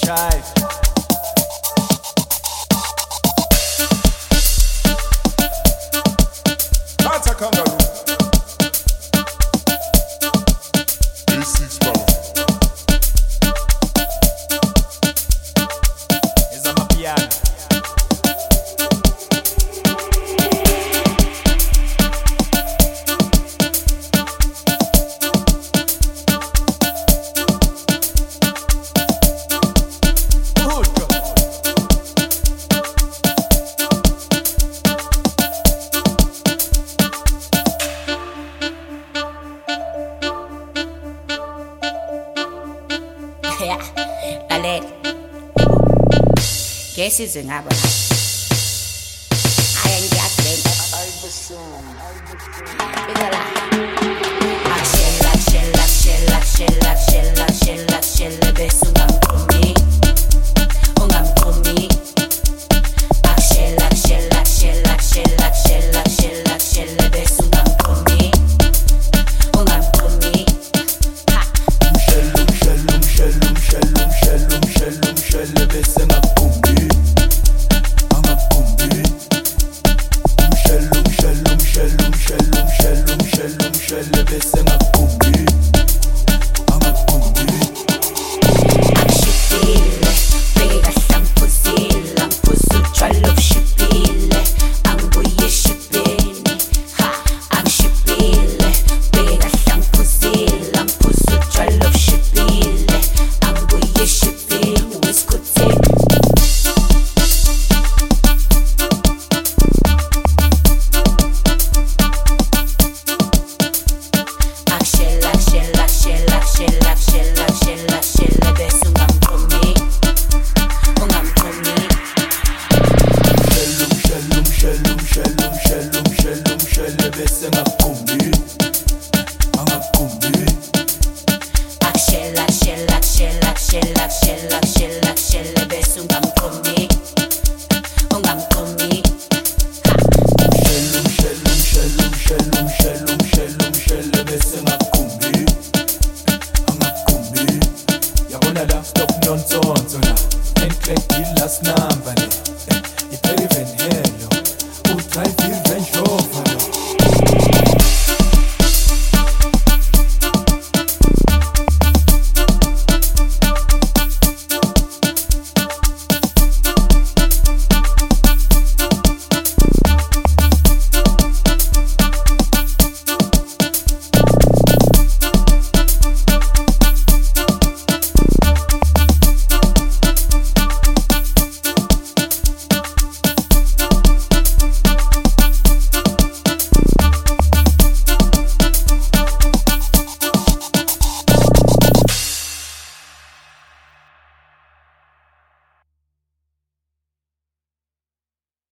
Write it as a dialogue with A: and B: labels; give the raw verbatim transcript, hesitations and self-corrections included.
A: Tight. That's a kangaroo. A six pound. Is a piano.
B: Lalela ngesizwe ngabo aya ngiyakwenza bikala akshela akshela akshela akshela akshela akshela akshela bese ungamqumi ungamqumi akshela akshela akshela akshela akshela akshela akshela bese ungamqumi ungamqumi
C: Umshele bese ngapumbi angapumbi umshele umshele umshele umshele umshele umshele umshele bese ngapumbi angapumbi
B: angishibhile beka hlampuzile angiphuza utshwala obushibhile angibuye eshibheni ha angishibhile beka hlampuzile angiphuza utshwala obushibhile angibuye eshibheni wesikhutheni akshela akshela akshela akshela akshela akshela akshela bese ungamqumi ungamqumi
C: umshele umshele umshele umshele umshele umshele bese ngapumbi angapumbi
B: akshela akshela akshela akshela akshela akshela akshela bese ungamqumi ungamqumi
C: umshele umshele umshele umshele umshele umshele bese ngapumbi angapumbi yabona la stop nonsense la enhle last number le iperiven